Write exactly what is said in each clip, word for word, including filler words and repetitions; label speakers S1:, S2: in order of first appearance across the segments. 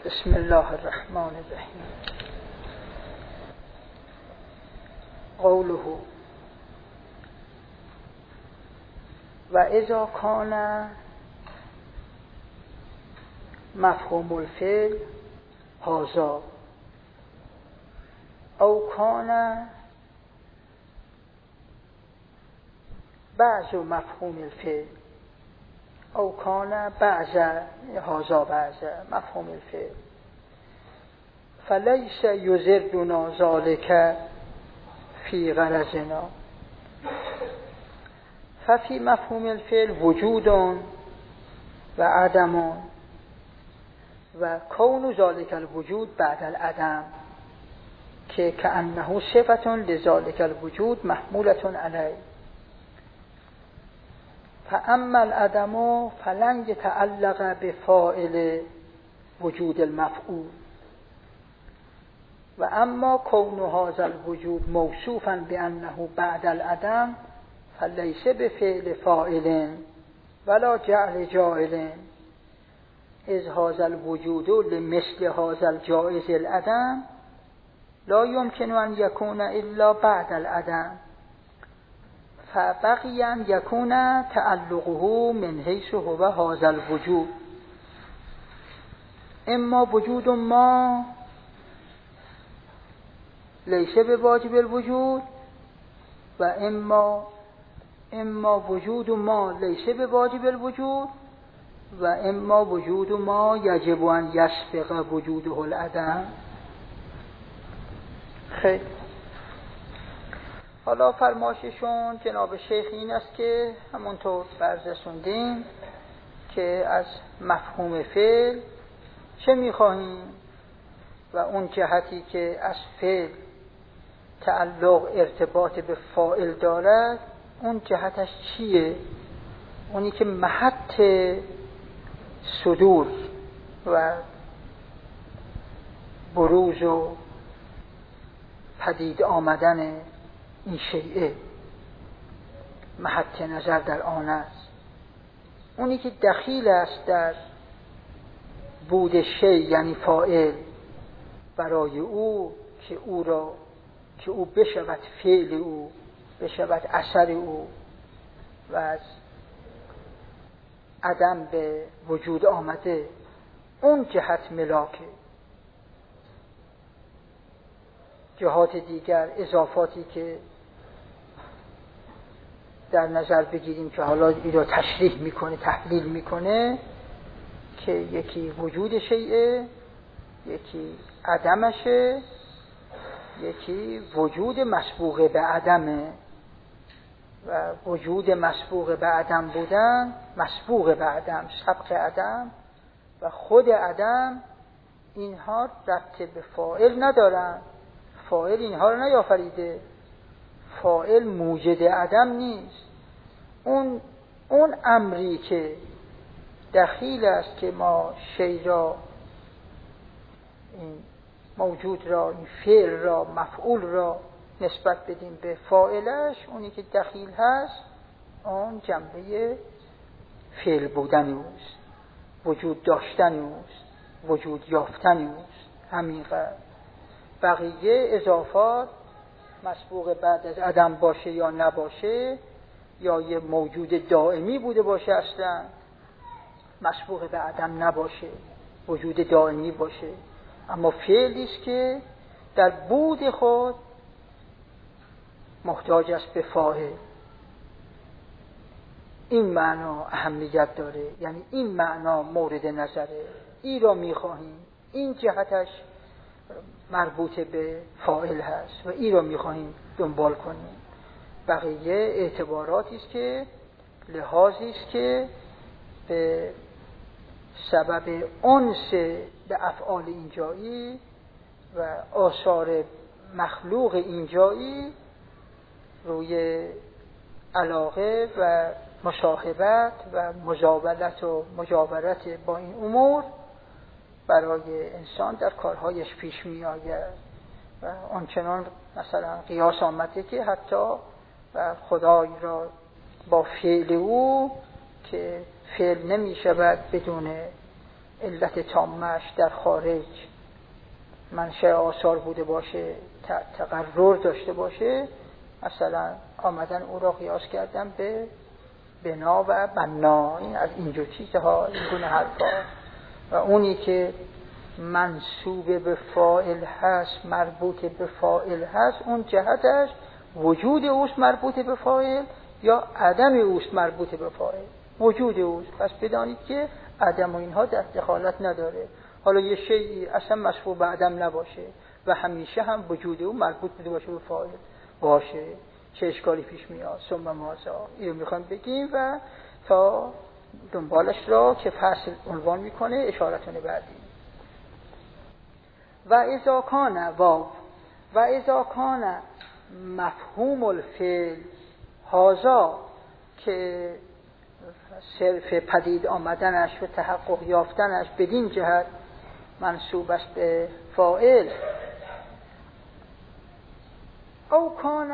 S1: بسم الله الرحمن الرحیم. قوله و اذا کان مفهوم الفعل هذا او کان بعض مفهوم الفعل او کان بعض هذا بعض مفهوم الفعل فلیس یضرنا ذلك فی غرضنا ففی مفهوم الفعل وجود و عدم و کون ذلك الوجود بعد العدم که کأنه صفة لذلك الوجود محمولة علیه. فاما العدم فلن يتعلق بفاعل وجود المفعول و اما کون هذا الوجود موصوفا بانه بعد العدم فليس بفعل فاعل ولا جعل جاعل اذ هذا الوجود لمثل هذا الجائز العدم لا يمكن ان يكون الا بعد العدم فبقي ان يكون تعلقه من حيث هو هذا الوجود اما وجود ما ليس بواجب الوجود و اما اما وجود ما ليس بواجب الوجود و اما وجود ما يجب ان يسبق وجوده العدم. خیلی حالا فرمایششون جناب شیخ این است که همونطور بررسوندیم که از مفهوم فعل چه می‌خواهیم و اون جهتی که از فعل تعلق ارتباط به فاعل دارد اون جهتش چیه؟ اونی که محط صدور و بروز و پدید آمدن این شیء محط نظر در آن است. اونی که دخیل است در بود شیء یعنی فاعل برای او که او را که او بشود فعل او بشود اثر او و از عدم به وجود آمده اون جهت ملاکه. جهات دیگر اضافاتی که در نظر بگیریم که حالا این را تشریح میکنه تحلیل میکنه که یکی وجود شیء یکی عدمشه یکی وجود مسبوق به عدمه و وجود مسبوق به عدم بودن مسبوق به عدم سبق عدم و خود عدم اینها ربط به فاعل ندارن. فاعل اینها رو نیافریده. فاعل موجد عدم نیست. اون اون امری که دخیل است که ما شی را این موجود را این فعل را مفعول را نسبت بدیم به فاعلش اونی که دخیل هست آن جنبه فعل بودن اوست وجود داشتن اوست وجود یافتن اوست. همین قدر بقیه اضافات مسبوق بعد از عدم باشه یا نباشه یا یه موجود دائمی بوده باشه اصلا مسبوق به عدم نباشه وجود دائمی باشه اما فعلی است که در بود خود محتاج است به فاعل. این معنا اهمیت داره یعنی این معنا مورد نظره این را میخواهیم این جهتش مربوط به فاعل هست و این را میخواهیم دنبال کنیم. بقیه اعتباراتی است که لحاظی است که به سبب انس به افعال اینجایی و آثار مخلوق اینجایی روی علاقه و مصاحبت و مجاولت و مجاورت با این امور برای انسان در کارهایش پیش می آید و آنچنان مثلا قیاس آمده که حتی خدای را با فعل او که فعل نمی شود بدون علت تامش در خارج منشأ آثار بوده باشه، تقرر داشته باشه، مثلا آمدن او را قیاس کردن به بنا و بنا، این از اینجور چیزها، این گونه حرفا. و اونی که منسوب به فاعل هست، مربوط به فاعل هست، اون جهتش وجود اوست مربوط به فاعل یا عدم اوست مربوط به فاعل؟ وجود اوست. پس بدانید که عدم و اینها در دخالت نداره. حالا یه شیئی اصلا مسبوق به عدم نباشه و همیشه هم وجود او مربوط بوده باشه به فاعل باشه، چه اشکالی پیش میاد؟ ثم ماذا؟ اینو میخوام بگیم و تا دنبالش را که فصل عنوان میکنه اشارتونه بعدی. و اذا کان واو و اذا کان مفهوم الفعل هذا، که صرف پدید آمدنش و تحقق یافتنش بدین جهت منسوب است به فاعل، او کان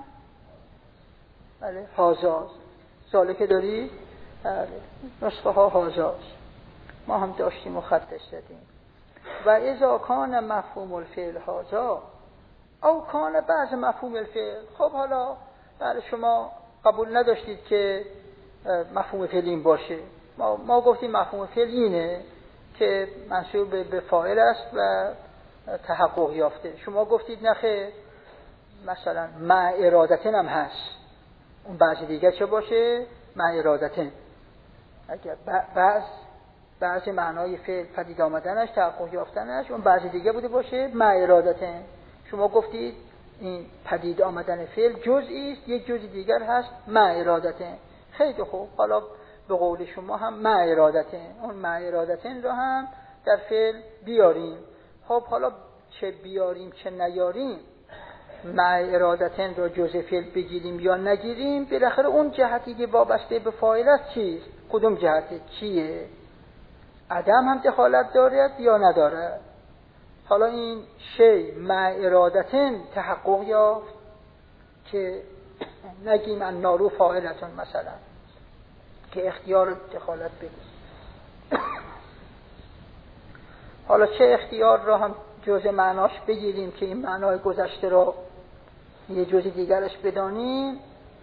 S1: بله هازا، ساله که داری نسخه ها هازاست، ما هم داشتیم و خطش زدیم. و اذا کان مفهوم الفعل هازا او کان بعض مفهوم الفعل. خب حالا بله شما قبول نداشتید که مفهوم فعل این باشه، ما, ما گفتیم مفهوم فعل اینه که منسوب به فاعل است و تحقق یافته. شما گفتید نخیر، مثلا مع ارادتن هم هست، اون بعضی دیگر چه باشه؟ مع ارادتن. اگر بعض بعضی معنای فعل پدید آمدنش، تحقق یافتنش، اون بعضی دیگه بوده باشه مع ارادتن. شما گفتید این پدید آمدن فعل جزئی است، یک جزء دیگر هست مع ارادتن. خیلی خوب، حالا به قول شما هم مع ارادتن، اون مع ارادتن رو هم در فعل بیاریم. خب حالا چه بیاریم چه نیاریم، مع ارادتن رو جزء فعل بگیریم یا نگیریم، بالاخره اون جهتی که وابسته به فاعل است چیست؟ کدوم جهته؟ چیه؟ عدم هم دخالت دارد یا ندارد؟ حالا این شی مع ارادتن تحقق یافت که نگیم النار فاعلتون مثلا، که اختیار دخالت بگیم. حالا چه اختیار را هم جزء معناش بگیریم که این معنای گذشته را یه جزء دیگرش بدانیم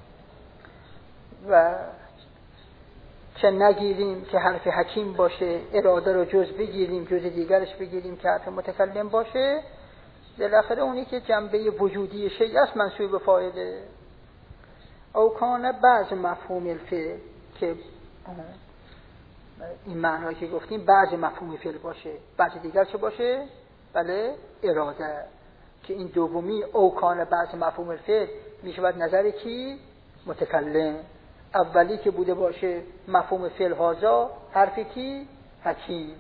S1: و چه نگیریم که حرف حکیم باشه، اراده رو جز بگیریم، جز دیگرش بگیریم که حرف متکلم باشه. بالاخره اونی که جنبه وجودی شیء است منسوب به فاعله. او کان بعض مفهوم الفعل، که این معنایی که گفتیم بعض مفهوم فعل باشه، بعض دیگر چه باشه؟ بله اراده، که این دومی او کان بعض مفهوم الفعل میشه بعد نظر کی؟ متکلم. اولی که بوده باشه مفهوم فعل هازا، حرف کی؟ حکیم.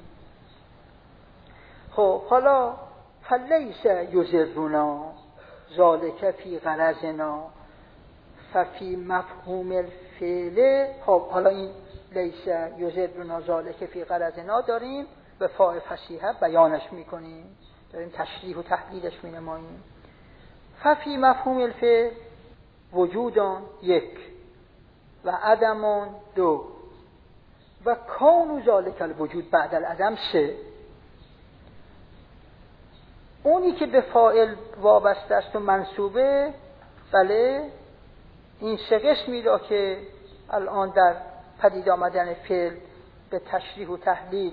S1: خب حالا فلیس یزرنا ذالک فی غرضنا ففی مفهوم الفعل. خب حالا این لیس یزرنا ذالک فی غرضنا داریم به فاء فصیحه بیانش میکنیم، داریم تشریح و تحلیلش مینماییم. ففی مفهوم الفعل وجودان یک و عدمون دو و کون ذالک الوجود بعد العدم سه. اونی که به فاعل وابسته است و منصوبه، بله این سه قسمی را که الان در پدید آمدن فعل به تشریح و تحلیل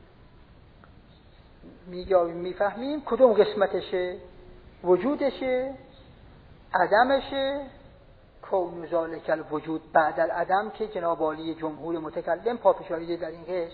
S1: میگیم میفهمیم، کدوم قسمتشه؟ وجودشه، عدمشه، کون ذالک الوجود بعد العدم که جناب عالی جمهور متکلم پافشاریده در این قسم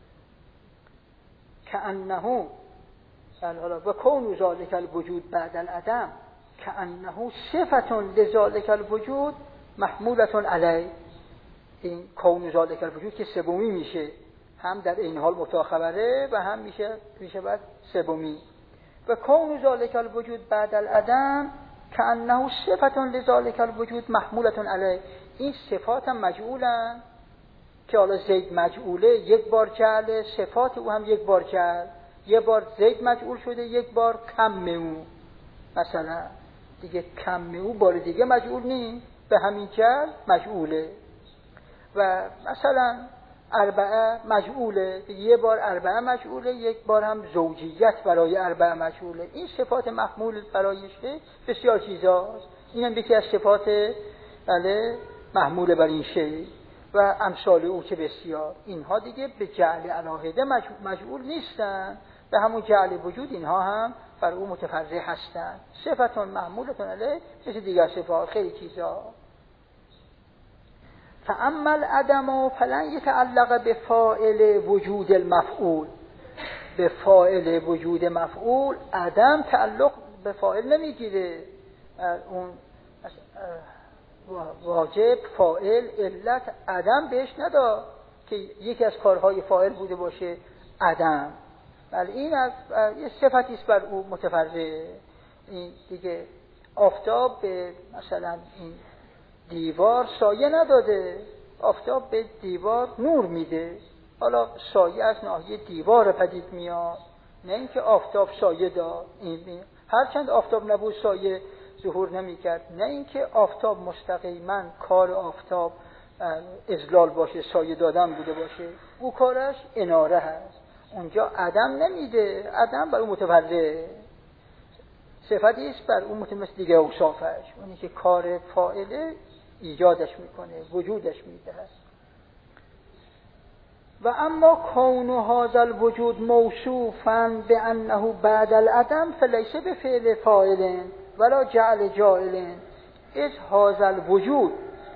S1: کأنه حالا و کون ذالک الوجود بعد العدم کأنه صفت لذالک الوجود محمولة علی. این کون ذالک الوجود که سومی میشه، هم در این حال مبتدا خبره و هم میشه میشه بعد سومی. و کون ذالک الوجود بعد العدم کأنه صفت لذالک الوجود محمولة علی. این صفات هم مجعولن که حالا زید مجعوله، یک بار جعل صفات او هم یک بار جعل، یک بار زید مجعول شده یک بار کم او، مثلا دیگه کم او بار دیگه مجعول نیست، به همین جعل مجعوله. و مثلا اربعه مجعوله، یه بار اربعه مجعوله، یک بار هم زوجیت برای اربعه مجعوله. این صفات محمول برایشه بسیار چیزاست. این هم یکی از صفات بله محمول بر این شی و امثال او که بسیار. اینها دیگه به جعل علاهده مجعول نیستن، به همون جعل وجود اینها هم بر او متفرع هستن. صفتون محمولتون علیه مثل دیگر صفات خیلی چیزا. فاما العدم فلن یتعلق به فاعل وجود المفعول. به فاعل وجود مفعول عدم تعلق به فاعل نمیگیره. اون واجب فاعل علت عدم بهش نداد که یکی از کارهای فاعل بوده باشه عدم، ولی این از یه صفتی است بر او متفرع. این دیگه آفتاب به مثلا این دیوار سایه نداده، آفتاب به دیوار نور میده، حالا سایه از ناحیه دیوار پدید میاد، نه اینکه آفتاب سایه داد. این هرچند آفتاب نبود سایه ظهور نمیکرد، نه اینکه آفتاب مستقیما کار آفتاب اضلال باشه، سایه دادن بوده باشه، او کارش اناره هست. اونجا عدم نمیده، عدم بر اون متفرع، صفتی است بر اون متمثل دیگه اوصافش، اونی که کار فاعله ایجادش میکنه، وجودش میده. و اما کون هذا الوجود موصوفا بانه بعد العدم فلیس بفعل فاعل ولا جعل جاعل، اذ هذا الوجود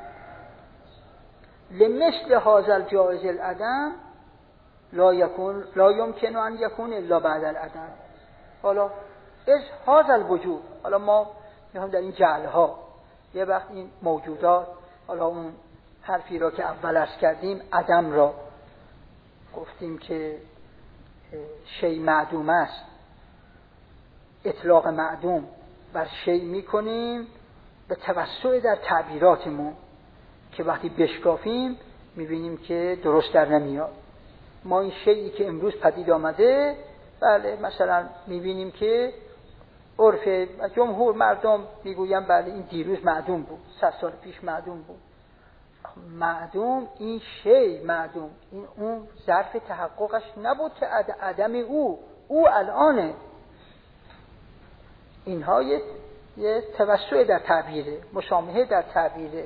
S1: لمثل هذا الجائز العدم لا يكون لا يمكن ان يكون الا بعد العدم. حالا اذ هذا الوجود، حالا ما میخوایم در این جعل ها یه وقت این موجودات، حالا اون حرفی را که اول عرض کردیم عدم را گفتیم که شی معدوم است، اطلاق معدوم بر شی میکنیم به توسع در تعبیراتمون که وقتی بشکافیم میبینیم که درست در نمیاد. ما این شیئی که امروز پدید آمده، بله مثلا میبینیم که عرف جمهور مردم میگویم بله این دیروز معدوم بود، صد سال پیش معدوم بود. معدوم این شی معدوم، این اون ظرف تحققش نبود که عدم او او الانه. اینها یه, یه توسع در تعبیره، مشامهه در تعبیره.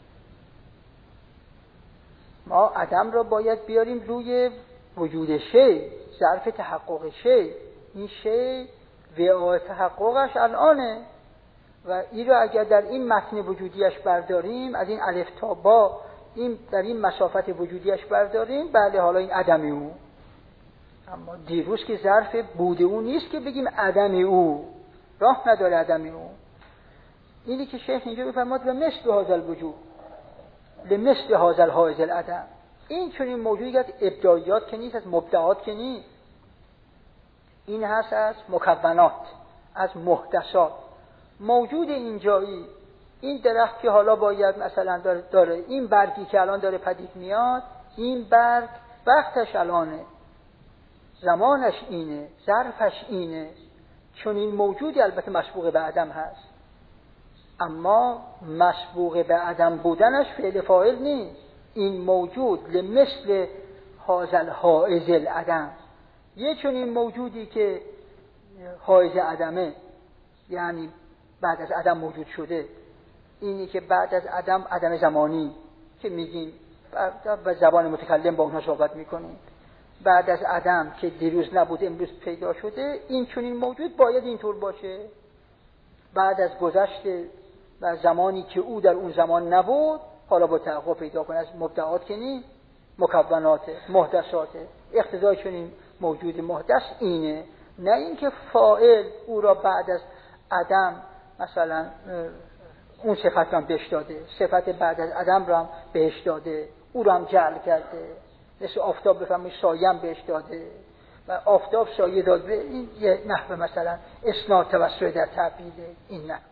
S1: ما عدم را باید بیاریم روی وجود شی، ظرف تحقق شی. این شی وعای تحققش الانه و این را اگر در این متن وجودیش برداریم، از این الف تا با این در این مسافت وجودیش برداریم، بله حالا این عدم او. اما دیروز که ظرف بود او نیست که بگیم عدم او، راه نداره عدم او. اینی که شیخ اینجا بفرماد لمثل هذا الوجود لمثل هذا الحائز العدم، این چنین موجودی از ابداعیات که نیست، از مبدعات که نیست، این هست از مکونات، از محدثات. موجود اینجایی این درخت که حالا باید مثلا داره, داره این برگی که الان داره پدید میاد، این برگ وقتش الانه، زمانش اینه، ظرفش اینه، چون این موجودی البته مسبوق به عدم هست، اما مسبوق به عدم بودنش فعل فاعل نیست. این موجود لمثل هذا الحائز العدم، یه چون این موجودی که حائز عدمه، یعنی بعد از عدم موجود شده، اینی که بعد از عدم عدم زمانی که میگیم و زبان متکلم با اونها صحبت میکنیم، بعد از عدم که دیروز نبود امروز پیدا شده، این چون این موجود باید اینطور باشه. بعد از گذشت و زمانی که او در اون زمان نبود، حالا با تحقق پیدا کنه، از مبدعات که نیست، مکونات، محدثات. اقتضای چون این موجود محدث اینه، نه اینکه فاعل او را بعد از عدم مثلا اون صفت هم بهش داده، صفت بعد از عدم را هم بهش داده، او را هم جعل کرده. مثل آفتاب بفهمید سایه هم بهش داده و آفتاب سایه داده. این یه نحوه مثلا اسناد توسع در تعبیره، این نحوه.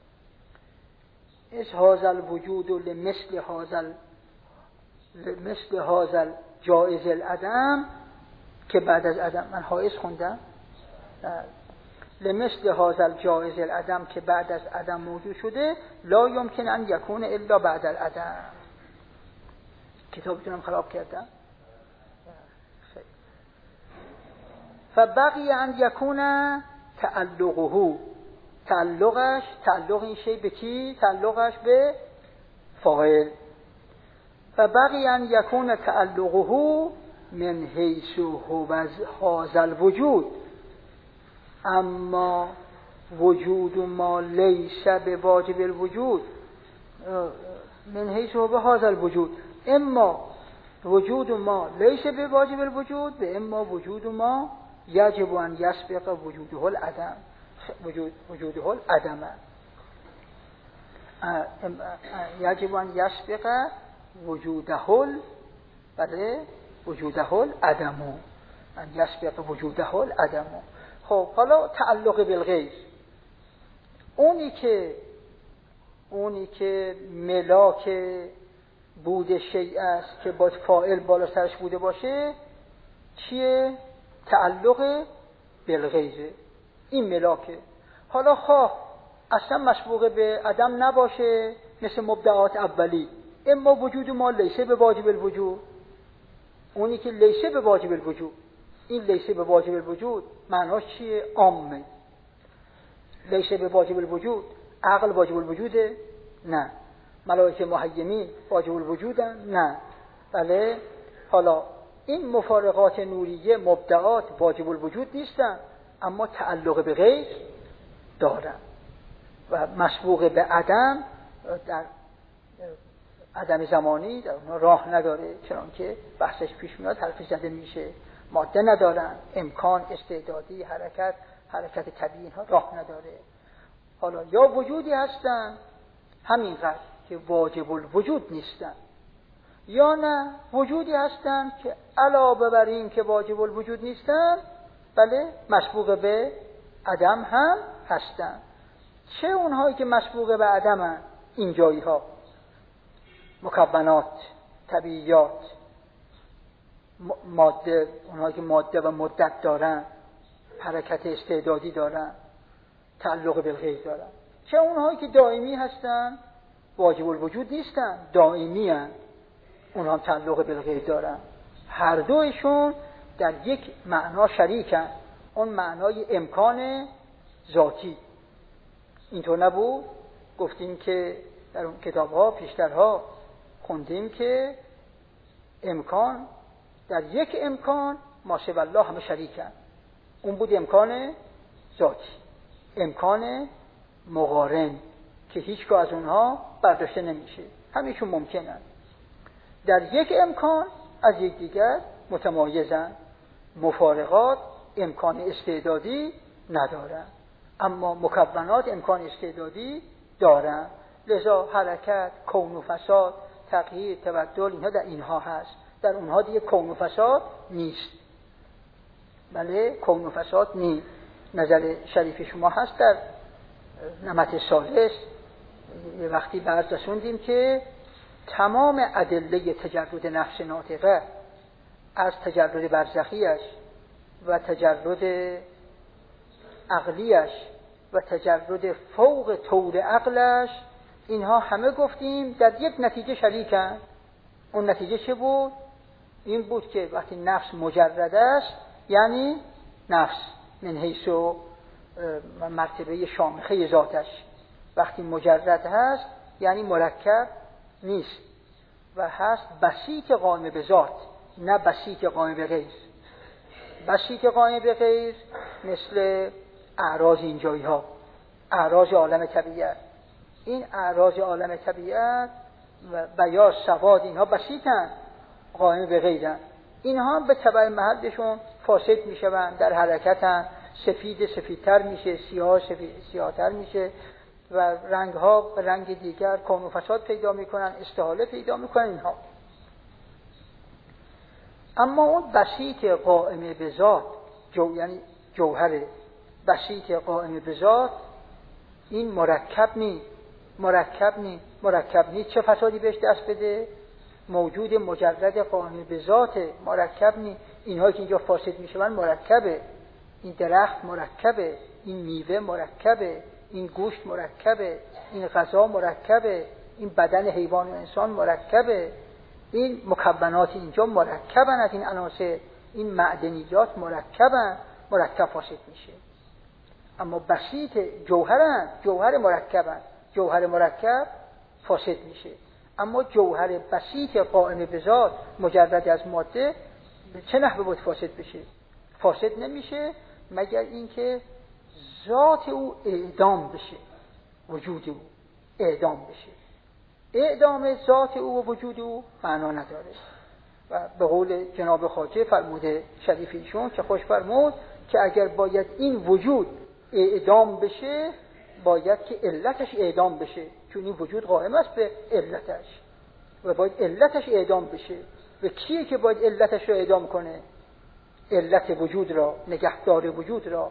S1: از هذا الوجود لمثل هذا مثل هذا جائز العدم، که بعد از عدم، من حائز خوندم، لمثل هذا الجائز العدم که بعد از عدم موجود شده، لا يمكن ان يكون الا بعد العدم. کتابتونم خراب کردم. فبقی ان یکون تعلقه، تعلقش، تعلق این شی به کی؟ تعلقش به فاعل. فبقی ان یکون تعلقه من حیث هو هذا الوجود، اما وجود ما لیس بواجب الوجود، من حیث هو هذا الوجود، اما وجود ما لیس بواجب الوجود و اما وجود ما یجب ان یسبق وجوده العدم، وجود وجوده العدم، یجب ان یسبق وجوده ال بله وجوده العدم، ان یسبق وجوده العدم. خب حالا تعلق بالغیر، اونی که اونی که ملاک بود شیء است که با فاعل بالا سرش بوده باشه چیه؟ تعلق بالغیره، این ملاکه. حالا خواه اصلا مشبوه به عدم نباشه مثل مبدعات اولی، اما وجود ما لیسه به واجب الوجود، اونی که لیسه به واجب الوجود، این لیسه به واجب الوجود معناش چیه؟ عامه. لیسه به واجب الوجود، عقل واجب الوجوده؟ نه. ملائکه محیمین واجب الوجودن؟ نه. بله. حالا این مفارقات نوریه مبدعات واجب الوجود نیستن، اما تعلق به غیر دارن و مسبوق به عدم در عدم زمانی در اونها راه نداره، چنانکه بحثش پیش میاد حرف زده میشه. ماده ندارن، امکان، استعدادی، حرکت، حرکت طبیعی ها راه نداره. حالا یا وجودی هستن همینقدر که واجب الوجود نیستن، یا نه وجودی هستن که علاوه بر این که واجب الوجود نیستن بله مسبوق به عدم هم هستن. چه اونهایی که مسبوق به عدمن؟ این جایی ها مکونات، طبیعیات، ماده، اونهایی که ماده و مدت دارن، حرکت استعدادی دارن، تعلق بالغیر دارن. چه اونهایی که دائمی هستن، واجب الوجود نیستن، دائمی هستن، اونها هم تعلق بالغیر دارن. هر دویشون در یک معنا شریکن، اون معنای امکان ذاتی. اینطور نبود؟ گفتیم که در اون کتاب‌ها پیشترها خوندیم که امکان در یک امکان ما سوی الله همه شریکن. اون بود امکان ذاتی، امکان مقارن که هیچگاه از اونها برداشته نمیشه، همیشون ممکنن. در یک امکان از یک دیگر متمایزن، مفارقات امکان استعدادی ندارن، اما مکونات امکان استعدادی دارن. لذا حرکت، کون و فساد، تغییر، تبدل، اینها در اینها هست، در اونها دیگه کون و فساد نیست. بله کون و فساد نیست. نظر شریف شما هست در نمط ثالث، یه وقتی برز رسوندیم که تمام ادله تجرد نفس ناطقه از تجرد برزخیش و تجرد عقلیش و تجرد فوق طور عقلش، اینها همه گفتیم در یک نتیجه شریکن. اون نتیجه چه بود؟ این بود که وقتی نفس مجرد است یعنی نفس من حیث مرتبه شامخه ذاتش وقتی مجرد هست یعنی مرکب نیست و هست بسیط قائم به ذات، نه بسیط قائم به غیر. بسیط قائم به غیر مثل اعراض این جایی ها، اعراض عالم طبیعت. این اعراض عالم طبیعت و بیاض، سواد، اینها بسیطن، قائم به غیرن. اینها به تبع محلشون فاسد میشوند، در حرکتن، سفید سفیدتر میشه، سیاه سیاهتر میشه و رنگ ها به رنگ دیگر کون و فساد پیدا میکنن، استحاله پیدا میکنن اینها. اما اون بسیط قائم به ذات، جو یعنی جوهر بسیط قائم به ذات، این مرکب نی مرکب نی مرکب نی چه فسادی بهش دست بده؟ موجود مجرد قائم به ذات، مرکب نی. اینهایی که اینجا فاسد میشون مرکبه، این درخت مرکبه، این میوه مرکبه، این گوشت مرکبه، این غذا مرکبه، این بدن حیوان و انسان مرکبه، این مکونات اینجا مرکبن از این عناصر، این معدنیات مرکبن. مرکب فاسد میشه. اما بسیط جوهرن، جوهر مرکبن، جوهر مرکب فاسد میشه. اما جوهر بسیط قائم به ذات مجرد از ماده به چه نحوه بود فاسد بشه؟ فاسد نمیشه مگر اینکه ذات او اعدام بشه، وجود او اعدام بشه. اعدام ذات او و وجود او معنا نداره. و به قول جناب خواجه فرموده شریف ایشون که خوش فرمود که اگر باید این وجود اعدام بشه باید که علتش اعدام بشه، چون این وجود قائم است به علتش و باید علتش اعدام بشه. و کیه که باید علتش رو اعدام کنه؟ علت وجود را، نگهدار وجود را،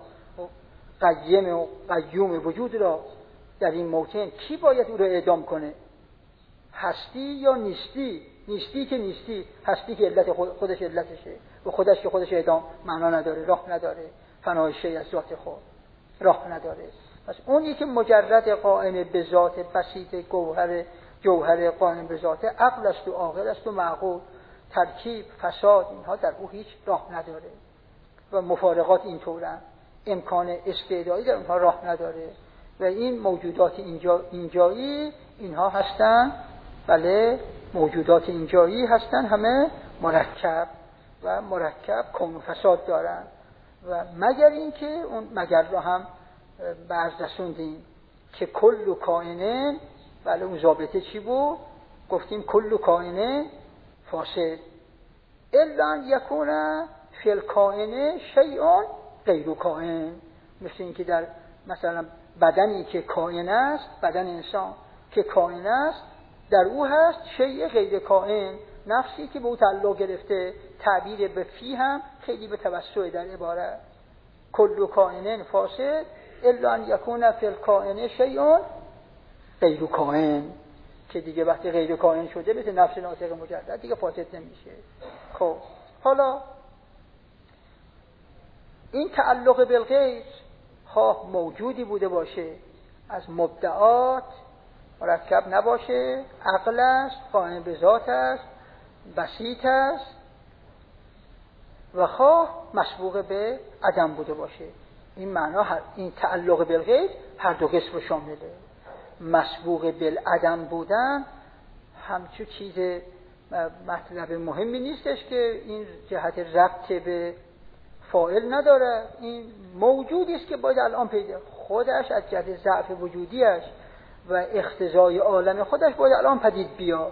S1: قیم و قیوم وجود را در این موطن کی باید او را اعدام کنه؟ هستی یا نیستی؟ نیستی که نیستی، هستی که علت خودش علتشه و خودش که خودش اعدام معنا نداره، راه نداره، فنای شیء از ذات خود راه نداره. پس اونی که مجرد قائم به ذات بسیط گوهر جوهر قائم به ذات عقل است و عاقل است و معقول، ترکیب فساد اینها در او هیچ راه نداره و مفارقات اینطورن، امکان استعدایی در اونها راه نداره. و این موجودات اینجا اینجایی اینها هستن، بله موجودات اینجایی هستن، همه مرکب و مرکب کون و فساد دارن. و مگر اینکه اون مگر رو هم برز رسوندیم که کل کائنه، بله اون ضابطه چی بود؟ گفتیم کل کائنه فاسد الا ان یکون فی الکائنه شیء غیر کائن. مثل اینکه در مثلا بدنی که کائن است، بدن انسان که کائن است، در او هست شیء غیر کائن، نفسی که به او تعلق گرفته. تعبیر به فی هم خیلی به توسع در عبارت. کل کائن فاسد الا ان یکون فی الکائن شیء غیر کائن، که دیگه وقتی غیر کائن شده مثل نفس ناطق مجرد دیگه فاسد نمیشه. خب حالا این تعلق بالغیر خواه موجودی بوده باشه از مبدعات مرکب نباشه، عقل است، قائم به ذات است، بسیط است، و خواه مسبوق به عدم بوده باشه. این معنا این تعلق بالغیر هر دو قسم رو شامله. مسبوق بالعدم بودن همچون چیز مطلب مهمی نیستش که این جهت ربط به فاعل نداره. این موجودی است که باید الان پیدا خودش از جهت ضعف وجودیش و اختزای عالم خودش باید الان پدید بیاد.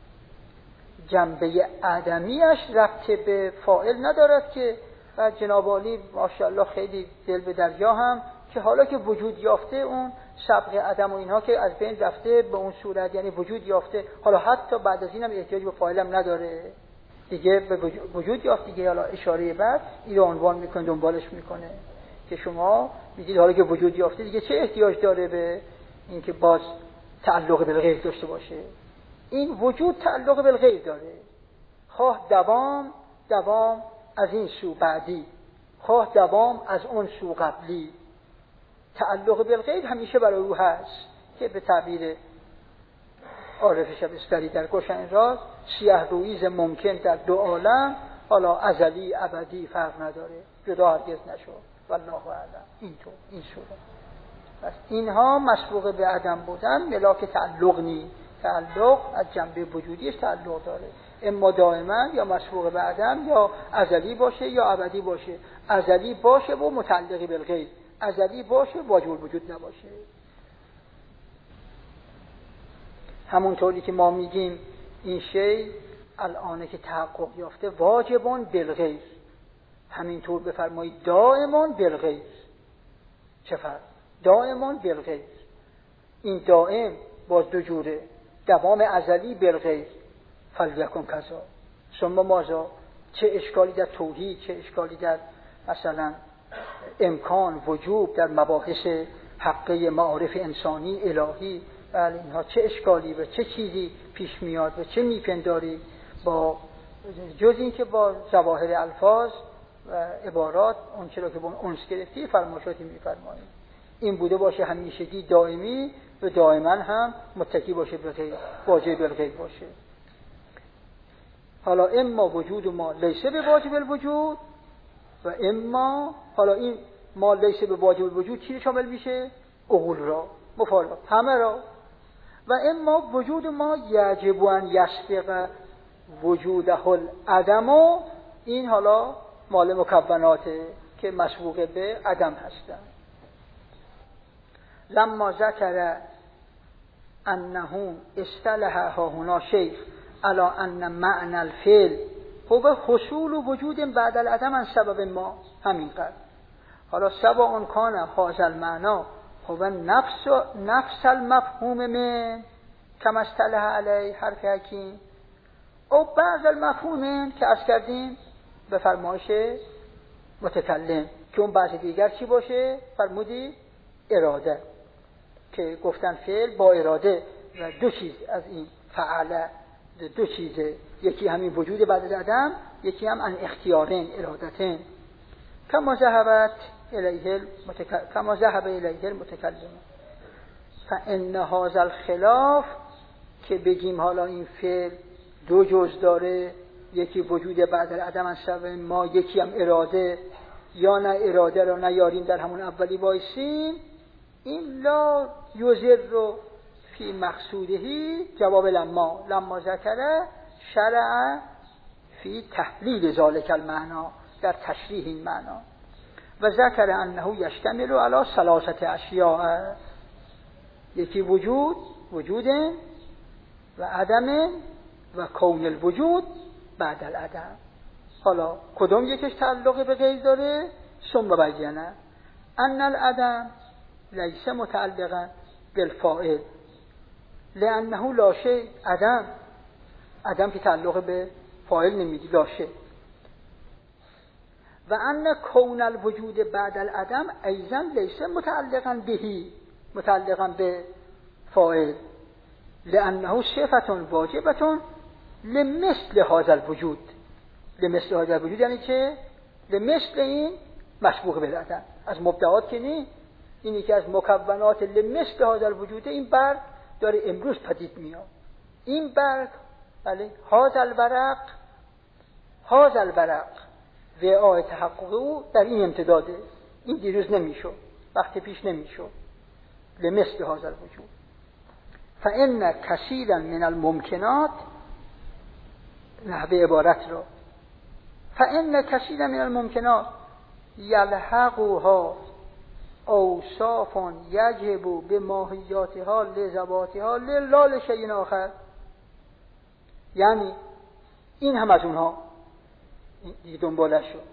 S1: جنبه عدمیش ربط به فاعل ندارد که. و جناب عالی ماشاءالله خیلی دل به دریا هم که حالا که وجود یافته اون سبق عدم و اینها که از بین رفته به اون صورت، یعنی وجود یافته، حالا حتی بعد از این هم احتیاج به فاعل هم نداره دیگه، به وجود یافت دیگه. حالا اشاره بعد این رو عنوان میکنه، دنبالش میکنه که شما میگید حالا که وجود یافته دیگه چه احتیاج داره به اینکه باز تعلق بالغیر داشته باشه. این وجود تعلق بالغیر داره، خواه دوام دوام از این سو بعدی، خواه دوام از اون سو قبلی. تعلق بالغیر همیشه برای او هست که به تعبیر عارف شبستری در گوشن راز سیاه رویز ممکن در دو عالم، حالا ازلی ابدی فرق نداره، جدا هرگز نشو والله اعلم. اینطور این صورت بس اینها مسبوق به عدم بودن ملاک تعلق نی. تعلق از جنبه وجودیش تعلق داره، اما دائما یا مسبوق به عدم یا ازلی باشه یا ابدی باشه. ازلی باشه و متعلقی بالغیر، ازلی باشه واجب وجود نباشه. همونطوری که ما میگیم این شی الان که تحقق یافته واجبون بالغیر، همینطور بفرمایید دائمون بالغیر. چه فرق؟ دائمون بالغیر، این دائم باز دو جوره، دوام ازلی بالغیر فلیکن کذا ثم ماذا. چه اشکالی در توحید، چه اشکالی در مثلا امکان وجوب در مباحث حقه معارف انسانی الهی، بله اینها چه اشکالی و چه چیزی پیش میاد و چه میپنداری با جز این که با ظواهر الفاظ و عبارات اون چرا که با اونس گرفتی فرماشاتی میفرمایید. این بوده باشه همیشگی دائمی و دائما هم متکی باشه به غیر، واجب بالغیر باشه. حالا اما وجود ما لیسه به واجب الوجود و اما حالا این ما لیس به واجب وجود چی شامل میشه؟ عقول را، مفارقات همه را. و اما وجود ما یجب ان یسبق وجوده العدم، و این حالا مال مکوناته که مسبوق به عدم هستن. لما ذکر انه اصطلح ها هنا شیخ علی ان معنی الفعل هو حصول وجود بعد العدم عن سبب ما، همینقدر. حالا سواء کان هذا المعنی هو نفس نفس المفهوم من کما اصطلح علیه حرف حکیم او بعض المفهوم که از کردیم به فرمایش متکلم که اون بعض دیگر چی باشه؟ فرمودی اراده، که گفتن فعل با اراده و دو چیز از این فعله، دو چیزه، یکی همین وجود بعد از عدم، یکی هم ان اختیارین ارادتین. کما ذهبت الیه المتکلم کما ذهب الیه المتکلم فان هذا الخلاف، که بگیم حالا این فعل دو جز داره، یکی وجود بعد از عدم از سبب ما، یکی هم اراده، یا نه اراده رو نیاریم در همون اولی وایسیم، این لا یوزر رو فی مقصودهی جواب لما لما ذکره شرع فی تحلیل ذالک المعنی، در تشریح این معنا. و ذکر انه یشتمل علی ثلاثه اشیاء، یکی وجود وجود و عدم و کون الوجود بعد العدم. حالا کدوم یکش تعلق به غیر داره؟ ثم بیانه ان العدم لیس متعلقا بالفاعل لانه لا شیء. عدم عدم که تعلق به فاعل نمیدی، لا شیء. و ان کون الوجود بعد العدم ایضا لیس متعلقا بهی متعلقا به فاعل لانه صفت واجبه لمثل هذا الوجود. لمثل هذا الوجود یعنی که لمثل این مسبوق بالعدم، از مبدعات که نی، اینی که از مکونات لمثل هذا الوجود. این برگ داره امروز پدید میاد، این برگ بله هذا الورق هذا الورق وعای تحقق او در این امتداده، این دیروز نمیشد، وقت پیش نمیشد. لمثل هذا الوجود فان کثیرا من الممکنات، نحوه عبارت را فان کثیرا من الممکنات یلحقها اوصاف یجب به ماهیاتها لذواتها لا لشیء آخر. یعنی این هم از اونها دیگه دنبالش شد.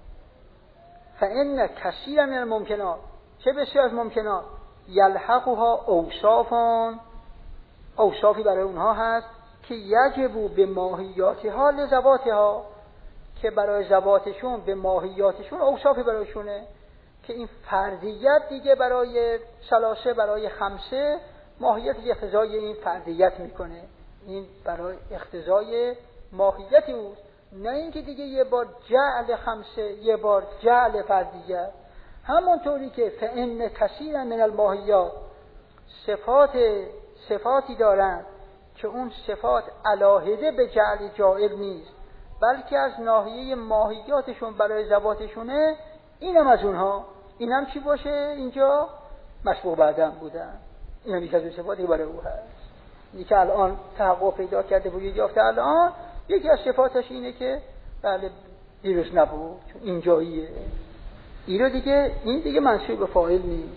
S1: فان کثیرا من الممکنات، چه بسیار از ممکنات، یلحقها اوصافان، اوصافی برای اونها هست که یجب به ماهیاتها لذواتها، که برای ذواتشون به ماهیاتشون اوصافی برایشونه، که این فردیت دیگه برای ثلاثه برای خمسه ماهیت اقتضای این فردیت میکنه، این برای اقتضای ماهیت اوست، نه اینکه دیگه یه بار جعل خمسه یه بار جعل فردیت. همونطوری که فإن کثیرا من الماهیات صفات صفاتی دارند که اون صفات علاهده به جعل جائل نیست، بلکه از ناحیه ماهیاتشون برای ذواتشونه، اینم از اونها. اینم چی باشه؟ اینجا مسبوق بعدم بودن، اینم یک از اون صفاتی برای او هست. اینی که الان تحقق پیدا کرده وجود یافته، الان یکی از صفاتش اینه که بله دیروز نبود، چون اینجاییه. این رو دیگه این دیگه منسوب به فاعل نیست.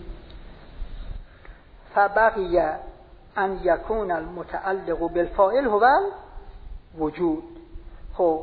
S1: فبقی ان یکون المتعلق بالفاعل هو وجود. خب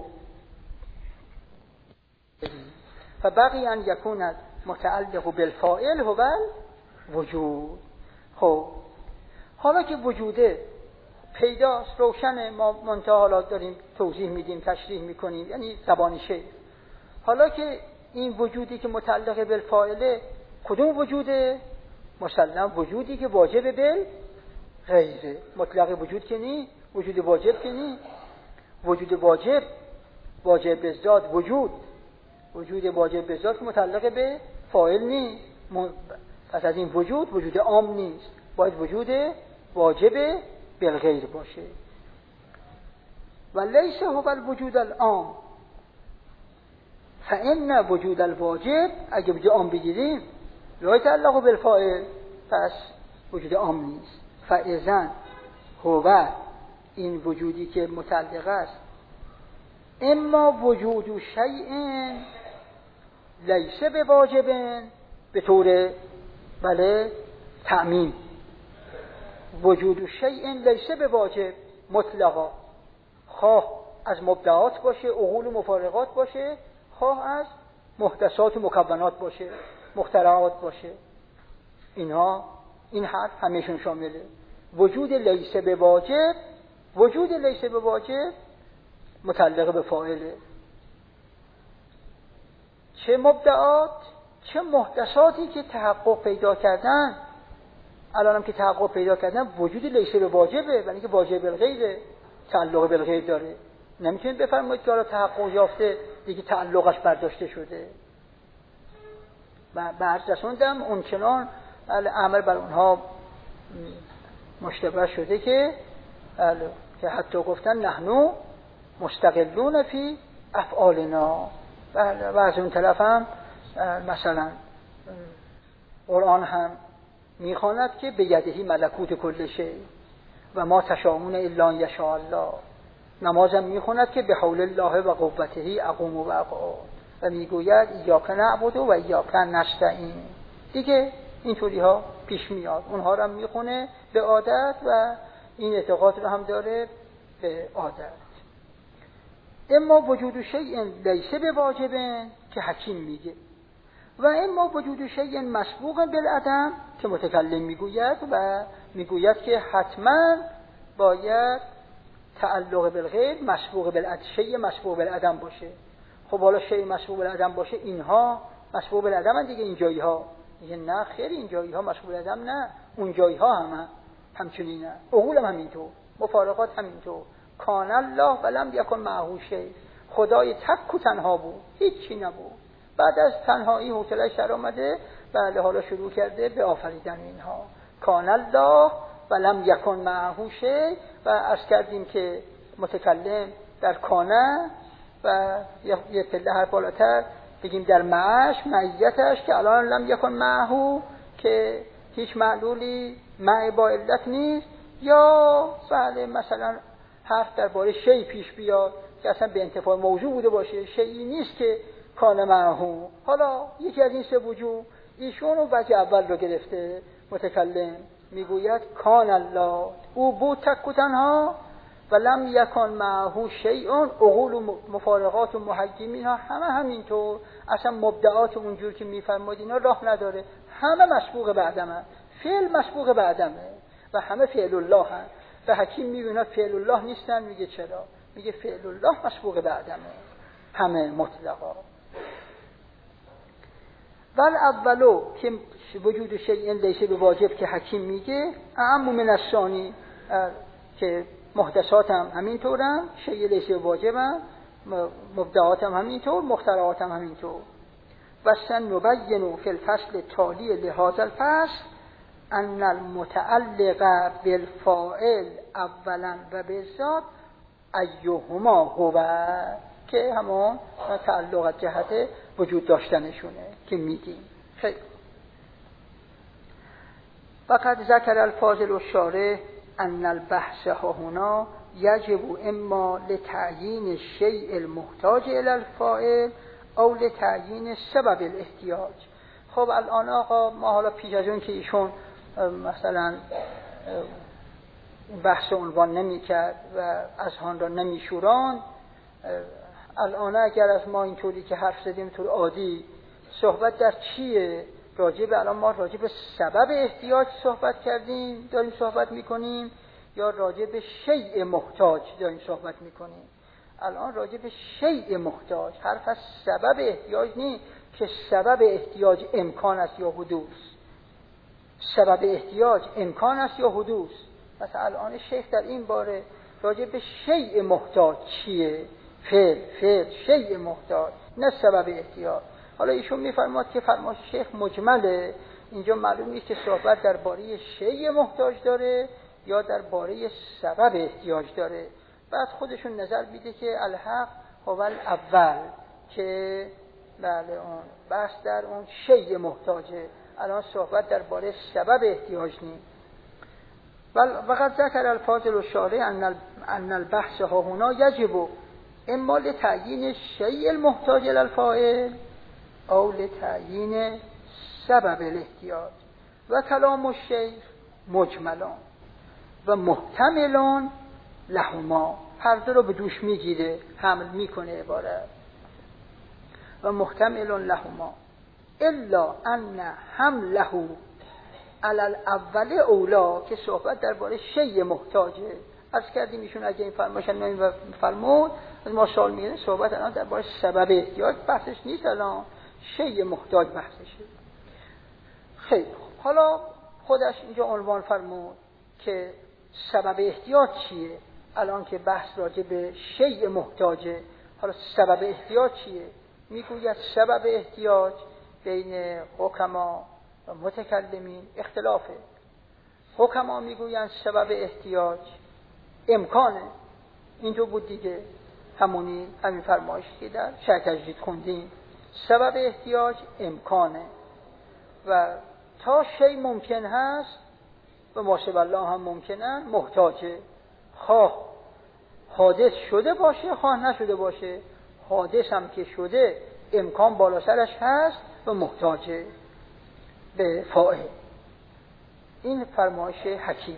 S1: فبقی ان یکون المتعلق بالفاعل هو وجود. خب حالا که وجوده پیداست، روشنه، ما منتها حالا داریم توضیح میدیم، تشریح میکنیم، یعنی زبان شیخ. حالا که این وجودی که متعلق بالفاعله کدوم وجوده؟ مسلم وجودی که واجب بال غیره. مطلق وجود که نی، وجود واجب که نی. وجود واجب واجب به ذات وجود، وجود واجب به ذات متعلق به فاعل نی. پس از این وجود وجود عام نیست، باید وجود واجب بالغیر باشه. و لیس هو الوجود العام فإن وجود الواجب اگه وجود عام بگیریم لا يتعلق بالفاعل، پس وجود عام نیست. فاذا هو این وجودی که متعلق است اما وجود شیء لیس بواجب به طور بله تعمیم، وجود شیء لیس بواجب مطلقا، خواه از مبدعات باشه، عقول و مفارقات باشه، خواه از محدثات و مکونات باشه، مخترعات باشه، اینها این حرف همیشون شامله. وجود لیس بواجب، وجود لیس بواجب متعلق به فاعله، چه مبدعات چه محدثاتی که تحقق پیدا کردن، الانم که تحقق پیدا کردن وجود لیس بواجبه، ولی که واجب بالغیره، تعلق بالغیر داره. نمیتونید بفرمایید که حالا تحقق یافته دیگه تعلقش برداشته شده. و بعد رسوندم اون چنان عمل بر اونها مشتبه شده که که حتی گفتن نحنو مستقلون فی افعالنا. و از اون طرف هم مثلا قرآن هم میخواند که به یدهی ملکوت کل شیء و ما تشاءون الا ان یشاء الله. نمازم میخواند که به حول الله و قوته اقوم و اقعد و میگوید ایاک نعبد و ایاک نستعین. دیگه اینطوری ها پیش میاد. اونها رو هم میخونه به عادت و این اعتقاد رو هم داره به عادت. اما وجود شیء لیس بواجب که حکیم میگه، و اما وجود شیء مسبوق بالعدم که متکلم میگوید و میگوید که حتما باید تعلق بالغیر مسبوق بالعدم، شیء مسبوق بالعدم باشه. خب حالا شیء مسبوق بالعدم باشه، اینها مسبوق بالعدم دیگه، این جایی ها میگه نه خیر، این جایی ها مسبوق بالعدم نه، اون جایی ها هم همچنینه، عقول هم همینطور، مفارقات همینطور. کان الله ولم یکن معه شیء، خدای تک و تنها بود، هیچی نبود. بعد از تنهایی حوصله‌اش سر آمده، بله حالا شروع کرده به آفریدن اینها. کان الله ولم یکن معه شیء. و عرض کردیم که متکلم در کانه و یه پله هر بالاتر بگیم در معش معیتش که الان لم یکن معه که هیچ معلولی مع با علت نیست، یا بله مثلا حرف درباره شیء پیش بیاد که اصلا به انتفاع موضوع بوده باشه، شیئی نیست که کان معه. حالا یکی از این سه وجوه ایشون رو وجه اول رو گرفته متکلم، میگوید کان الله، او بود تک و تنها، و لم یکن معه شیء، عقول و مفارقات و محجمین ها همه همینطور، اصلا مبدعات اونجور که میفرماید اینا راه نداره، همه مسبوق به عدمه، فعل مسبوق به عدمه و همه فعل الله هم. و حکیم میگه فعل الله نیستن، میگه چرا؟ میگه فعل الله مسبوق به عدمه، همه مطلقا. ول اولو که وجود شیء لیس بواجب که حکیم میگه اعم من الثانی، که محدثات هم همینطورن، شیء لیس بواجب هم، مبدعات هم همینطور، مخترعات هم همینطور. و سنبین فی الفصل التالی لهذا الفصل ان المتعلق بالفاعل اولا و بالذات ایهما هو، که همون تعلق جهت وجود داشتنشونه که میگیم. خیلی فقط ذکر الفاضل الشارح ان البحث هنا یجب اما لتعیین الشیء المحتاج الى الفاعل او لتعیین سبب الاحتیاج. خب الان آقا ما حالا پیش از اون که ایشون مثلا بحث عنوان نمی کرد و از هان را نمی شوران، الان اگر از ما اینطوری که حرف زدیم طور عادی صحبت در چیه؟ راجع به الان ما راجع به سبب احتیاج صحبت کردیم داریم صحبت میکنیم، یا راجع به شیء محتاج داریم صحبت میکنیم؟ الان راجع به شیء محتاج، حرف از سبب احتیاج نیست که سبب احتیاج امکان است یا حدوث. سبب احتیاج امکان است یا حدوث. مثلا الان شیخ در این باره راجع به شیء محتاج چیه؟ فعل فعل شیء محتاج، نه سبب احتیاج. حالا ایشون میفرماد که فرمان شیخ مجمله، اینجا معلوم نیست که صحبت درباره شیء محتاج داره یا درباره سبب احتیاج داره. بعد خودشون نظر میده که الحق هو الاول، که بله اون بحث در اون شیء محتاجه. الان صحبت درباره سبب احتیاج نیست. وقد ذکر الفاضل الشارع ان البحث ها هنا یجب اما لتعیین شیء المحتاج الى الفاعل او لتعیین سبب الاحتیاج و کلام الشیخ مجملان و محتملان لهما، هر دو رو به دوش میگیره، حمل میکنه عبارت، و محتملان لهما الا ان حمله علی الاول اولا، که صحبت درباره شیء محتاجه. عرض کردیم ایشون اگه این فرمایشن نمی فرمود از ما سوال میگیره. صحبت الان درباره سبب احتیاج بحثش نیست، الان شیء محتاج بحثشه. خیلی حالا خودش اینجا عنوان فرمود که سبب احتیاج چیه. الان که بحث راجع به شیء محتاجه، حالا سبب احتیاج چیه؟ میگوید سبب احتیاج بین حکما و متکلمین اختلافه. حکما میگویند سبب احتیاج امکانه، اینجا بود دیگه، همونی همین فرمایش که در شرح تجدید خوندیم. سبب احتیاج امکانه و تا شی ممکن هست و ما شاء الله هم ممکنه محتاجه، خواه حادث شده باشه خواه نشده باشه. حادث هم که شده امکان بالا سرش هست و محتاجه به فاعل. این فرمایش حکیم.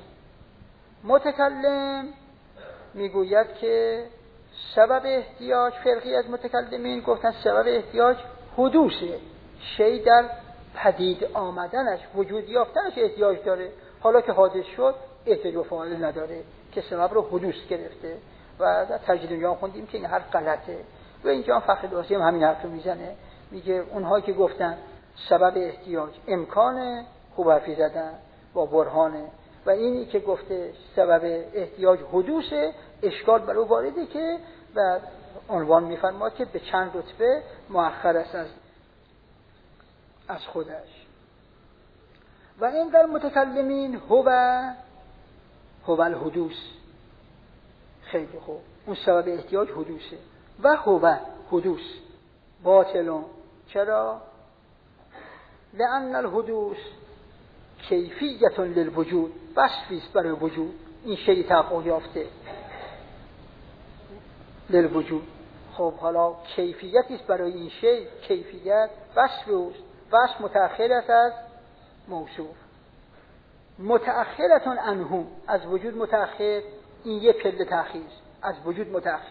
S1: متکلم میگوید که سبب احتیاج، فرقی از متکلمین گفتن سبب احتیاج حدوثه، شی در پدید آمدنش، وجود یافتنش احتیاج داره. حالا که حادث شد احتیاج به فاعل نداره که سبب رو حدوث گرفته. و در تجدید اونجا خوندیم که این حرف غلطه و اینجا فخر داسی هم همین حرف رو میزنه، میگه اونهایی که گفتن سبب احتیاج امکانه خوب حرفی زدن با برهانه، و اینی که گفته سبب احتیاج حدوثه اشکال برای وارده که و عنوان میفرماد که به چند رتبه مؤخر است از از خودش. و این در متکلمین هو هو الحدوث. خیلی خوب، اون سبب احتیاج حدوثه و هو حدوث باطلون. چرا؟ لأن الحدوث کیفیت للوجود، وصفی است برای وجود. این شیء تحقق یافته للوجود. خب حالا کیفیتی است برای این شیء، کیفیت وصف است. وصف متأخر است از موصوف، متأخرتون عنه، از وجود متأخر. این یه پله تأخیر از وجود متأخر.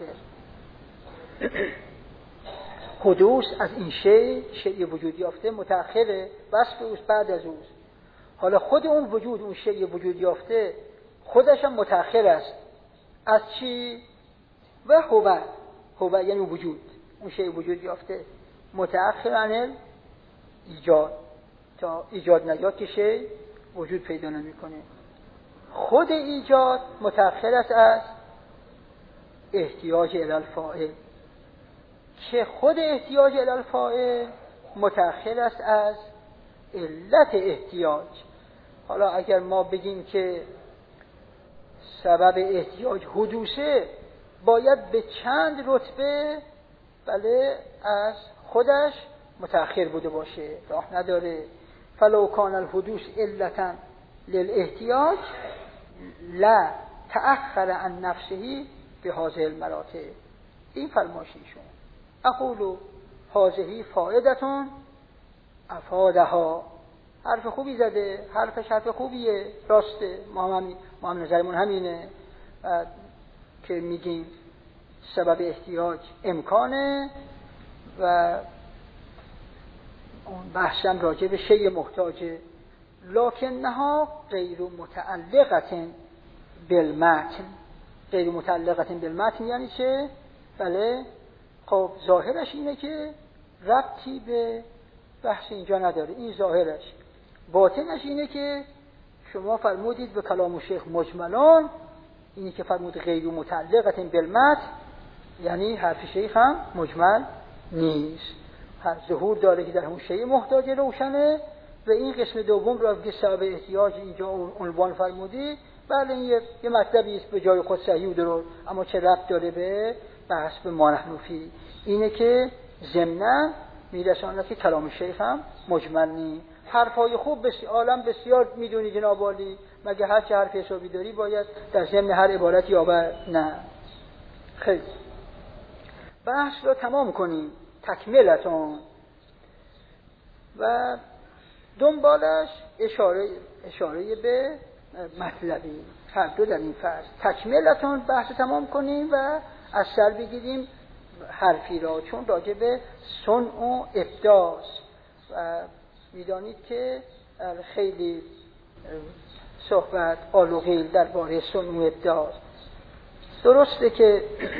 S1: حدوث از این شیء، شیء وجود یافته متأخره، وصف اوست بعد از اوست. حالا خود اون وجود، اون شیء وجود یافته خودش هم متأخر است از چی؟ و هو، هو یعنی وجود، اون شیء وجود یافته متأخر عن ایجاد، تا ایجاد نیاد که شیء وجود پیدا نمیکنه. خود ایجاد متأخر است از احتیاج الی الفاعل، که خود احتیاج الی الفاعل متأخر است از علت احتیاج. حالا اگر ما بگیم که سبب احتیاج حدوثه، باید به چند رتبه بله از خودش متأخر بوده باشه، راه نداره. فلو کان الحدوث علتا للاحتیاج لا تأخر عن نفسه به هذه المراتب. این فرمایششون. اقول هذه فائدتون افادها. حرف خوبی زده، حرفش حرف خوبیه، راسته. ما هم ما هم نظرمون همینه که میگیم سبب احتیاج امکانه و اون بحثم راجع به شیء محتاجه. لکنها غیر متعلقه بالمتن. غیر متعلقه بالمتن یعنی چه؟ بله خب ظاهرش اینه که ربطی به بحث اینجا نداره، این ظاهرش. باطنش اینه که شما فرمودید به کلام شیخ مجملان، اینی که فرمود غیر متعلقه بالمتن یعنی حرف شیخ هم مجمل نیست، هر ظهور داره که در همون شیء محتاج روشنه. و این قسم دوم را که سبب احتیاج اینجا عنوان فرمودی، بله این یه, یه مطلبی است به جای خود صحیح و درست، اما چه ربط داره به بحث به ما نحن فیه؟ اینه که ضمناً میرساند که کلام شیخ هم مجمل نی. حرفای خوب بسیار عالم بسیار میدونی جناب عالی، مگه هر چه حرف حسابی داری باید در ضمن هر عبارتی آور؟ نه. خیلی بحث رو تمام کنیم، تکملتون و دنبالش اشاره اشاره به مطلبی هر دو در این فصل. تکملتون بحث تمام کنیم و از سر بگیریم حرفی را، چون راجع به صنع و ابداع و میدانید که خیلی صحبت قال و قیل درباره صنع و ابداع. درسته که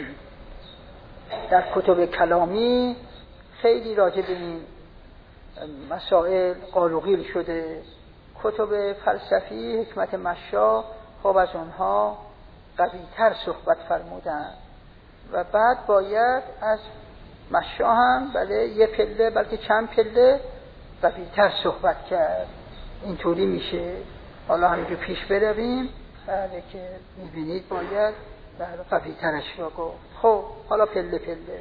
S1: در کتب کلامی خیلی راجع به این مسائل قال و قیل شده. کتب فلسفی حکمت مشا خب از اونها قوی‌تر صحبت فرمودن و بعد باید از مشا هم بله یه پله بلکه چند پله قوی‌تر صحبت کرد. اینطوری میشه. حالا همینجور پیش برویم بله که میبینید باید بله قوی‌ترش را گفت. خب حالا پله پله.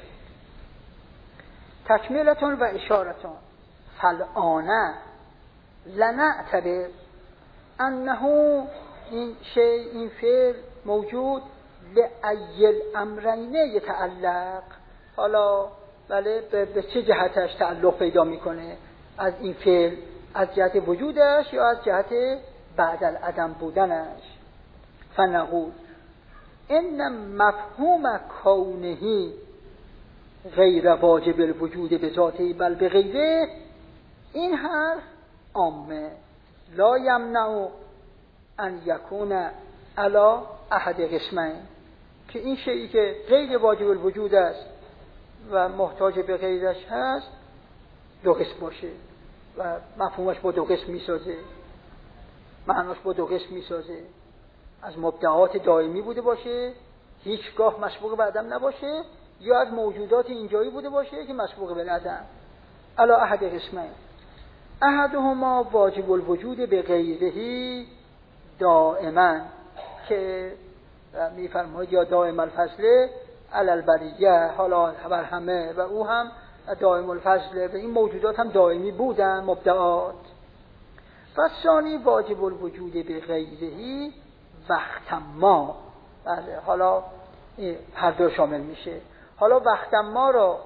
S1: تکمیلتون و اشارتون فالآن لنعتبر انه این شی این فعل موجود لأی الامرین یتعلق. حالا بله به چه جهتش تعلق پیدا میکنه؟ از این فعل از جهت وجودش یا از جهت بعد العدم بودنش؟ فنقول ان مفهوم کونه غیر واجب الوجود به ذاته بل به غیره، این حرف عامه لا یمنع ان یکون علی احد قسمین، که این شیئی که غیر واجب الوجود است و محتاج به غیرش هست دو قسم باشه و مفهومش با دو قسم میسازه، معناش با دو قسم میسازه. از مبدعات دائمی بوده باشه هیچگاه مسبوق به عدم نباشه، یا از موجودات اینجایی بوده باشه که مسبوق به عدم. علی احد قسمین احدهما واجب الوجود به غیرهی دائما، که میفرماید یا دائم الفضل علی البریه، حالا بر همه، و او هم دائم الفضل و این موجودات هم دائمی بودن مبدعات. و ثانی واجب الوجود به غیرهی وقت ما، بله حالا هر دو شامل میشه. حالا وقت ما را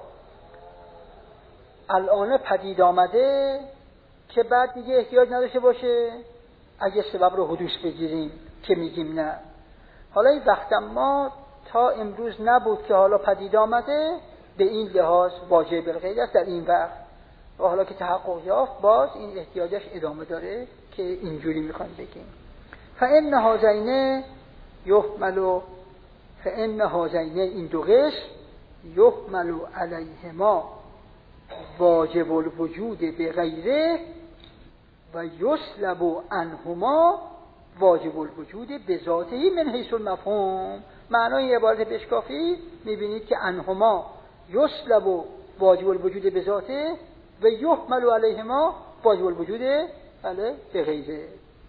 S1: الان پدید آمده که بعد دیگه احتیاج نداشته باشه اگه سبب رو حدوث بگیریم که میگیم نه. حالا این وقت ما تا امروز نبود که حالا پدید آمده، به این لحاظ واجب بالغیر است در این وقت، و حالا که تحقق یافت باز این احتیاجش ادامه داره که اینجوری میخوایم بگیم. فإن هذین یحمل فإن هذین این دو قسم یحمل علیهما واجب الوجود به غیره و یسلب عنهما واجب الوجود به ذاته من حیث المفهوم. معنای عبارت بشکافی میبینید که عنهما یسلب واجب الوجود به ذاته و یحمل علیهما واجب الوجود بله به غیره.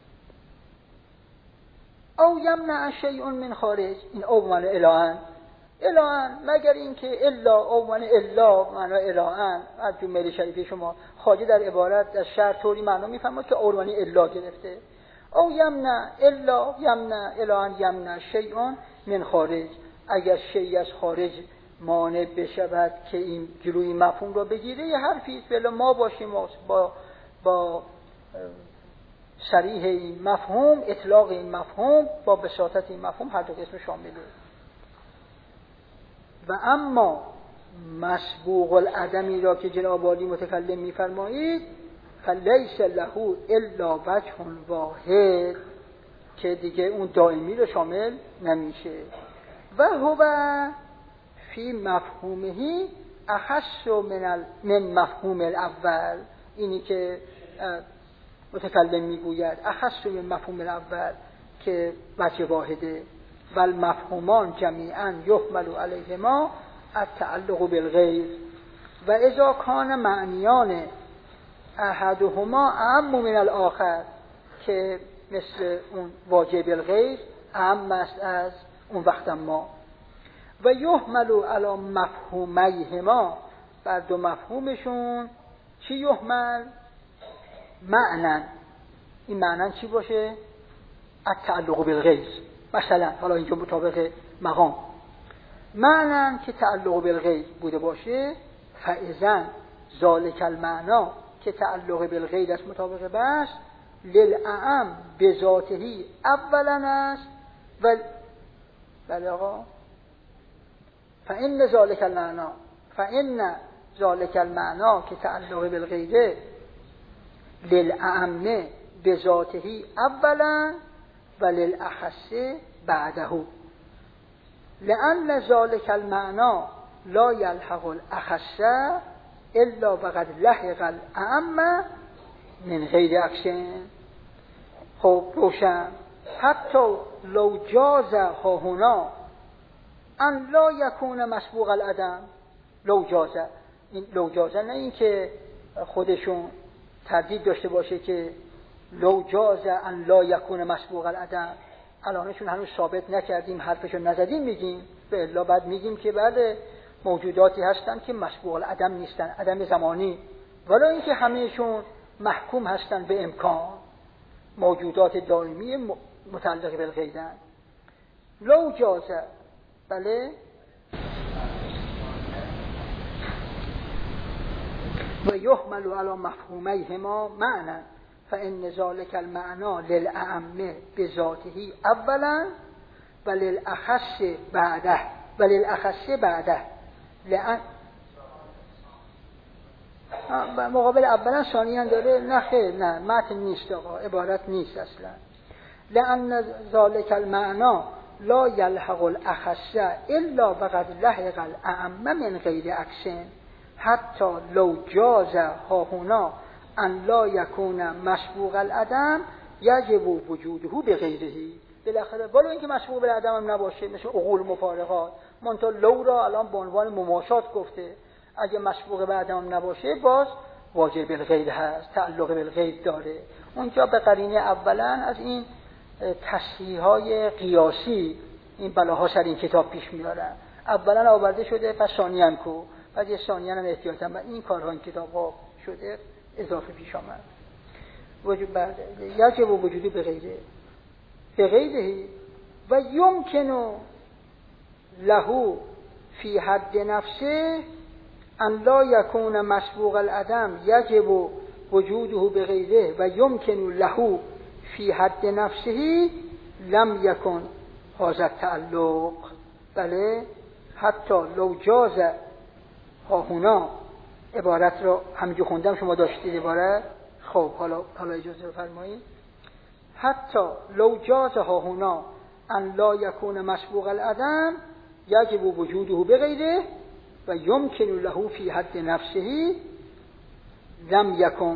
S1: او یمنع شیء من خارج، این او معنی الهان الهان مگر اینکه الا او معنی الا معنی الهان. از جمله شریفه شما خواجه در عبارت از شرط طوری معنا میفهمد که او معنی الا گرفته. او یمنع الا یمنع الهان یمنع شیء من خارج، اگر شیء از خارج مانع بشود که این جلوی مفهوم را بگیره، یه حرفی فعلا ما باشیم با با صریح این مفهوم، اطلاق این مفهوم با بساطت این مفهوم هر دو قسم شامله. و اما مسبوق العدمی را که جناب عالی متکلم میفرمایید فلیس له الا وجه واحد، که دیگه اون دائمی رو شامل نمیشه. و هو فی مفهومه اخص من من مفهوم الاول، اینی که متکلم میگوید اخص من مفهوم الاول که وجه واحده. و المفهومان جمیعا یحمل علیهما التعلق بالغیر و اذا کان معنیان احدهما اعم من الاخر، که مثل اون واجب الغیر اعم است از اون وقت ما. و یحمل علی مفهومیهما بر دو مفهومشون چی یحمل؟ معنن. این معنن چی باشه؟ التعلق بالغیر. مثلا حالا اینجا مطابق مقام معنن که تعلق بالغیر بوده باشه، فاذا ذالک المعنا که تعلق بالغیر است مطابق بس للأعم بذاتهی اولا است و بله آقا فإن ذالک المعنا فإن ذالک المعنا که تعلق بالغیر للأعم بذاتهی اولا و للأخص بعده، لأن ذالک المعنا لا يلحق الأخص الا وقد لحق الأعم من غیر عکسین. خب روشن. حتی لو جاز ها هنا ان لا یکون مسبوق العدم. لو جاز، این لو جاز نه این که خودشون تردید داشته باشه که لو جاز ان لا یکون مسبوق العدم، الانشون هنوز ثابت نکردیم، حرفشون نزدیم، میگیم به الا بعد میگیم که بعد موجوداتی هستن که مسبوق العدم نیستن، عدم زمانی، ولی اینکه همهشون محکوم هستن به امکان، موجودات دائمی متعلق بالغیرن. لو جازه، بله، و یحمل علی مفهومیهما معنی فإن ذلك المعنى للأعم بذاته اولا و للأخص بعده و للأخص بعده. لأن مقابل اولا ثانیا داره؟ نه خیر، نه متن نیست آقا، عبارت نیست اصلا. لأن ذلك المعنى لا يلحق الأخص الا وقد لحق الأعم من غیر عکس، حتی لو جاز ها هنا ان لا یکون مسبوق العدم یجب وجوده بغیره. بالاخره ولو اینکه مسبوق بالعدم هم نباشه، مثل عقول مفارقات، منتها لو را الان به عنوان مماشات گفته، اگه مسبوق بالعدم نباشه باز واجب بالغیر هست، تعلق بالغیر داره. اونجا به قرینه اولا از این تصحیح‌های قیاسی این بلاها سر این کتاب پیش میارن. اولا آورده شده، پس ثانیاً کو، بعد یه ثانیاً هم احتیاطاً و این کارها این کتاب‌ها شده اضافه پیش آمد. وجود بعد یجب و وجودی به غیره به غیره و یمکن له فی حد نفسه ان لا یکون مسبوق العدم یجب وجوده به غیره و یمکن له فی حد نفسه لم یکن هذا التعلق. بله، حتی لو جاز ها هنا، عبارت رو همینجور خوندم، شما داشتید عبارت. خب حالا حالا اجازه بفرمایید. حتی لو جاز ها هنا ان لا یکون مسبوق العدم یجب وجوده بغیره و یمکن له فی حد نفسه لم یکن.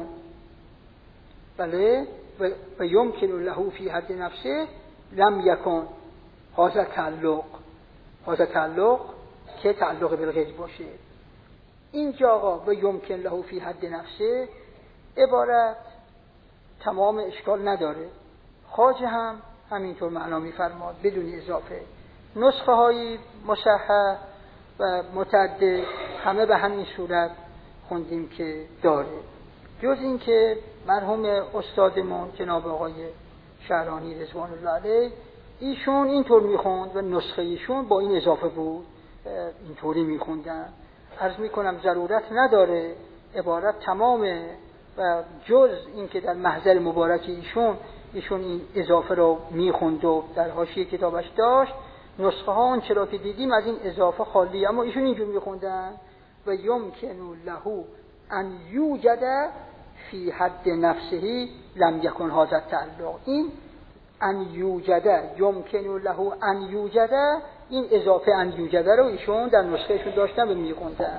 S1: بله، و یمکن له فی حد نفسه لم یکن هذا تعلق. هذا تعلق که تعلق بالغیر باشه. اینجا آقا و یمکن له فی حد نفسه عبارت تمام اشکال نداره. خواجه هم همینطور معنا می‌فرماد بدون اضافه. نسخه های مصحح و متعدد همه به همین صورت خوندیم که داره، جز این که مرحوم استادمون جناب آقای شعرانی رضوان الله علیه ایشون اینطور میخوند و نسخه ایشون با این اضافه بود، اینطوری میخوندن. عرض میکنم ضرورت نداره، عبارت تمامه و جز این که در محضر مبارک ایشون ایشون این اضافه رو میخوند و در حاشیه کتابش داشت، نسخه ها اون چرا که دیدیم از این اضافه خالی، اما ایشون اینجور میخوندن و یمکن له ان یوجد فی حد نفسه لم یکن هذا التعلق. این ان یوجد، یمکن له ان یوجد، این اضافه ان یوجد رو ایشون در نسخهشون داشتن و میخوندن.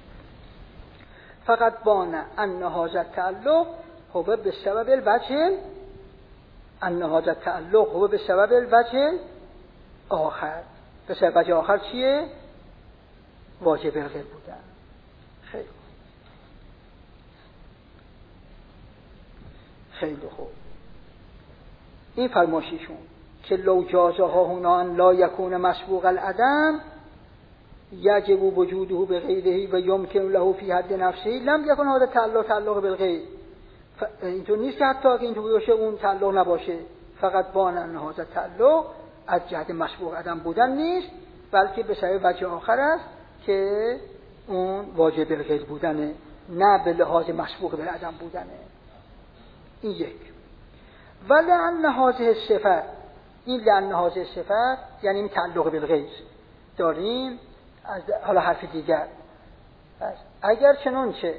S1: فقط بان ان هذا التعلق هو به سبب الوجه، ان هذا التعلق هو به سبب الوجه آخر. به سبب وجه آخر چیه؟ واجب الغیر بودن. خیلی خیلی خوب. این فرمایششون که لو جازها هنا ان لا یکون مسبوق العدم یجب وجوده به غیره و یمکن له فی حد نفسه لم یکن هذا تعلق تعلق بالغیر. اینطور نیست که حتی اگه اینطور باشه اون تعلق نباشه، فقط بان ان هذا تعلق از جهت مشبوه عدم بودن نیست، بلکه به سبب وجه آخر است که اون واجب بالغیر بودنه، نه به لحاظ مشبوه بالعدم بودنه. این یک. ولعن هذه الصفت، این لعن هذه الصفت یعنی این تعلق بالغیر داریم. از حالا حرف دیگر، اگر چنانچه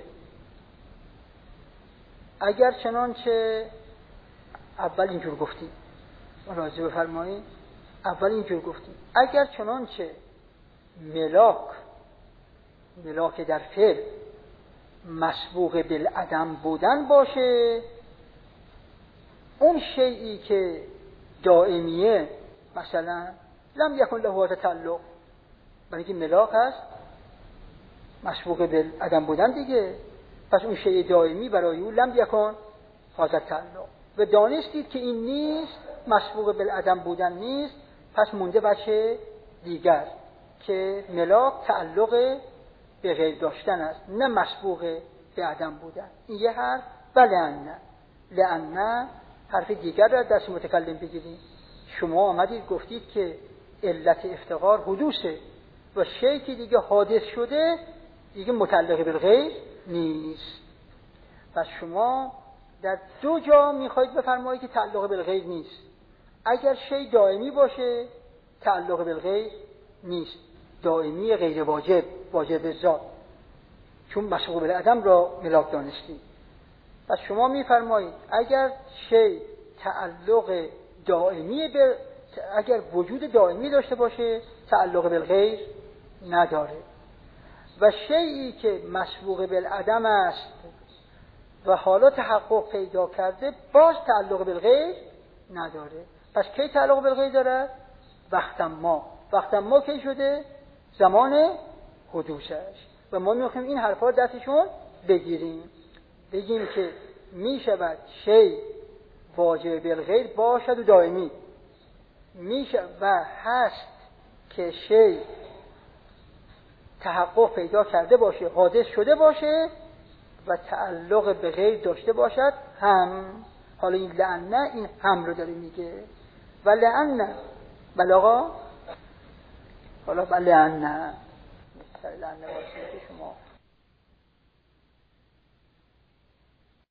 S1: اگر چنانچه اول اینجور گفتیم، راضی بفرمایید، اول اینجور گفتیم اگر چنانچه ملاک ملاک در فعل مسبوق بالعدم بودن باشه، اون شیئی که دائمیه مثلا لم یکن له هذا تعلق، برای اینکه ملاک هست مسبوق بالعدم بودن دیگه، پس اون شیء دائمی برای او لم یکن هذا تعلق. و دانستید که این نیست، مسبوق بالعدم بودن نیست، پس مونده بچه دیگر که ملاک تعلق به غیر داشتن است، نه مسبوق به عدم بودن. این یه حرف. و لأن لأن حرف دیگر را دست متکلم بگیریم. شما آمدید گفتید که علت افتقار حدوثه و شیئی که دیگه حادث شده دیگه متعلق بالغیر نیست. پس شما در دو جا میخواید بفرمایید که تعلق بالغیر نیست. اگر شی دائمی باشه تعلق بالغیر نیست، دائمی غیر واجب، واجب ذات، چون مشبوه بالعدم را ملاک دانستید. پس شما میفرمایید اگر شی تعلق دائمی به اگر وجود دائمی داشته باشه تعلق بالغیر نداره، و شیئی که مسبوق بالعدم است و حالا تحقق پیدا کرده باز تعلق بالغیر نداره. پس کی تعلق بالغیر داره؟ وقت ما وقت ما کی شده؟ زمان حدوثش. و ما میخوایم این حرفا دستشون بگیریم، بگیم که میشود شی واجب بالغیر باشد و دائمی، میشه و هست که شی تحقق پیدا کرده باشه، حادث شده باشه و تعلق به غیر داشته باشد هم. حالا این لعنه این هم رو داره میگه. و لعنه بلاغا حالا لعنه لعنه واسه شما